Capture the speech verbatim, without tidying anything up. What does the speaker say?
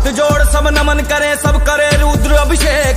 हाथ जोड़ सब नमन करे, सब करे रुद्र अभिषेक।